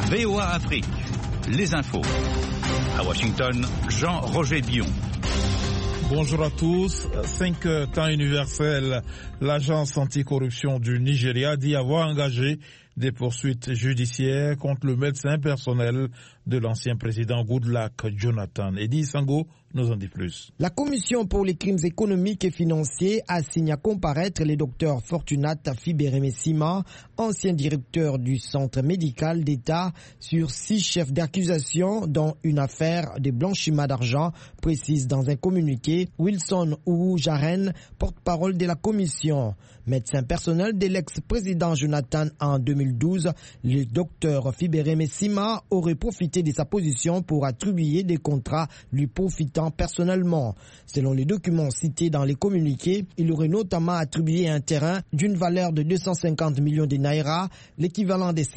VOA Afrique, les infos. À Washington, Jean-Roger Bion. Bonjour à tous. 5 temps universel, l'agence anticorruption du Nigeria dit avoir engagé des poursuites judiciaires contre le médecin personnel de l'ancien président Goodluck Jonathan. Eddie Sango nous en dit plus. La Commission pour les crimes économiques et financiers assigne à comparaître les docteurs Fortunat Fiberemesima, ancien directeur du centre médical d'État, sur 6 chefs d'accusation, dont une affaire de blanchiment d'argent, précise dans un communiqué Wilson Ourou-Jaren, porte-parole de la Commission. Médecin personnel de l'ex-président Jonathan en 2012, le docteur Fiberemesima aurait profité de sa position pour attribuer des contrats lui profitant personnellement. Selon les documents cités dans les communiqués, il aurait notamment attribué un terrain d'une valeur de 250 millions de naira, l'équivalent de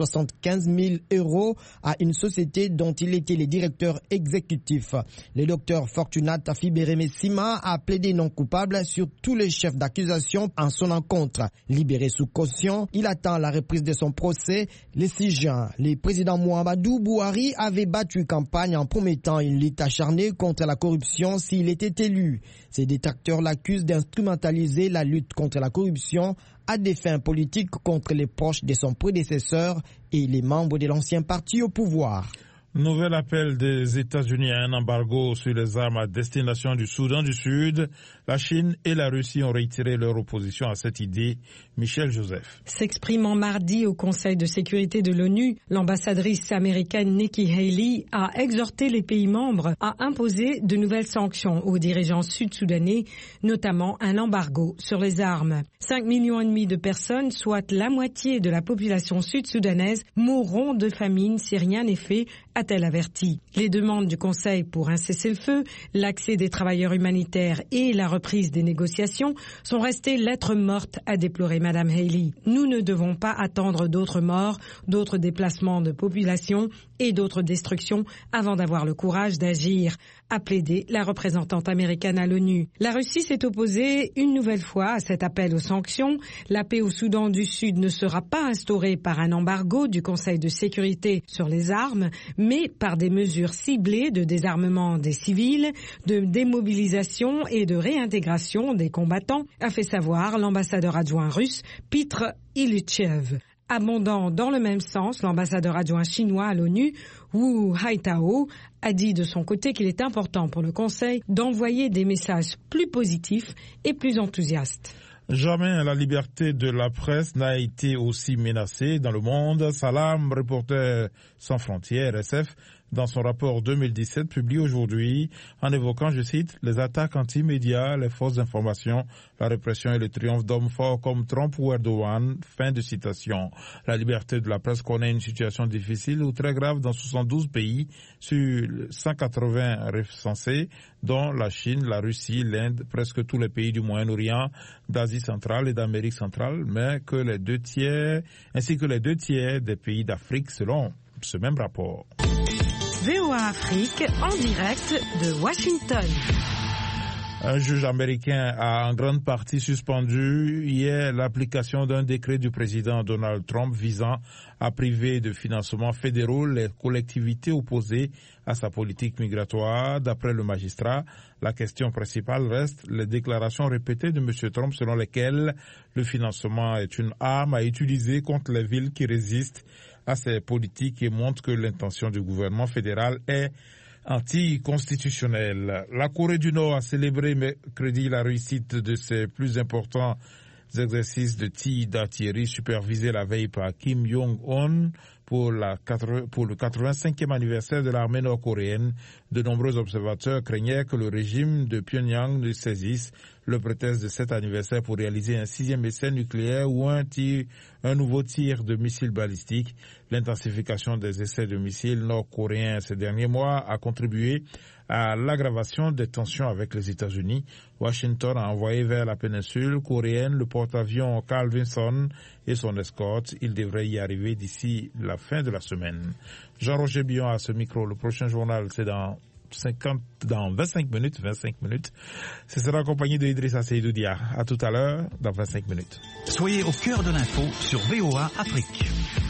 775 000 euros, à une société dont il était le directeur exécutif. Le docteur Fortunat Fiberemesima a plaidé non coupable sur tous les chefs d'accusation en son encontre. Libéré sous caution, il attend la reprise de son procès le 6 juin. Le président Muhammadu Buhari avait battu campagne en promettant une lutte acharnée contre la corruption s'il était élu. Ses détracteurs l'accusent d'instrumentaliser la lutte contre la corruption à des fins politiques contre les proches de son prédécesseur et les membres de l'ancien parti au pouvoir. Nouvel appel des États-Unis à un embargo sur les armes à destination du Soudan du Sud. La Chine et la Russie ont réitéré leur opposition à cette idée. Michel Joseph. S'exprimant mardi au Conseil de sécurité de l'ONU, l'ambassadrice américaine Nikki Haley a exhorté les pays membres à imposer de nouvelles sanctions aux dirigeants sud-soudanais, notamment un embargo sur les armes. 5,5 millions de personnes, soit la moitié de la population sud-soudanaise, mourront de famine si rien n'est fait, a-t-elle averti. Les demandes du Conseil pour un cessez-le-feu, l'accès des travailleurs humanitaires et la reprise des négociations sont restées lettres mortes, a déploré Madame Haley. Nous ne devons pas attendre d'autres morts, d'autres déplacements de population et d'autres destructions avant d'avoir le courage d'agir, a plaidé la représentante américaine à l'ONU. La Russie s'est opposée une nouvelle fois à cet appel aux sanctions. La paix au Soudan du Sud ne sera pas instaurée par un embargo du Conseil de sécurité sur les armes, mais par des mesures ciblées de désarmement des civils, de démobilisation et de réintégration des combattants, a fait savoir l'ambassadeur adjoint russe Petr Ilyuchev. Abondant dans le même sens, l'ambassadeur adjoint chinois à l'ONU, Wu Haitao, a dit de son côté qu'il est important pour le Conseil d'envoyer des messages plus positifs et plus enthousiastes. Jamais la liberté de la presse n'a été aussi menacée dans le monde. Salam, Reporters sans frontières, SF, dans son rapport 2017 publié aujourd'hui, en évoquant, je cite, les attaques anti-médias, les fausses informations, la répression et le triomphe d'hommes forts comme Trump ou Erdogan. Fin de citation. La liberté de la presse connaît une situation difficile ou très grave dans 72 pays sur 180 recensés, dont la Chine, la Russie, l'Inde, presque tous les pays du Moyen-Orient, d'Asie centrale et d'Amérique centrale, mais que les 2 tiers, ainsi que les 2 tiers des pays d'Afrique selon ce même rapport. VOA Afrique en direct de Washington. Un juge américain a en grande partie suspendu hier l'application d'un décret du président Donald Trump visant à priver de financement fédéraux les collectivités opposées à sa politique migratoire. D'après le magistrat, la question principale reste les déclarations répétées de M. Trump selon lesquelles le financement est une arme à utiliser contre les villes qui résistent à ces politiques et montrent que l'intention du gouvernement fédéral est anticonstitutionnelle. La Corée du Nord a célébré mercredi la réussite de ses plus importants exercices de tir d'artillerie supervisés la veille par Kim Jong-un pour le 85e anniversaire de l'armée nord-coréenne. De nombreux observateurs craignaient que le régime de Pyongyang ne saisisse le prétexte de cet anniversaire pour réaliser un 6e essai nucléaire ou un nouveau tir de missiles balistiques. L'intensification des essais de missiles nord-coréens ces derniers mois a contribué à l'aggravation des tensions avec les États-Unis. Washington a envoyé vers la péninsule coréenne le porte-avions Carl Vinson et son escorte. Il devrait y arriver d'ici la fin de la semaine. Jean-Roger Bion à ce micro. Le prochain journal, c'est dans 25 minutes. Ce sera accompagné de Idrissa Seydou Dia. À tout à l'heure, dans 25 minutes. Soyez au cœur de l'info sur VOA Afrique.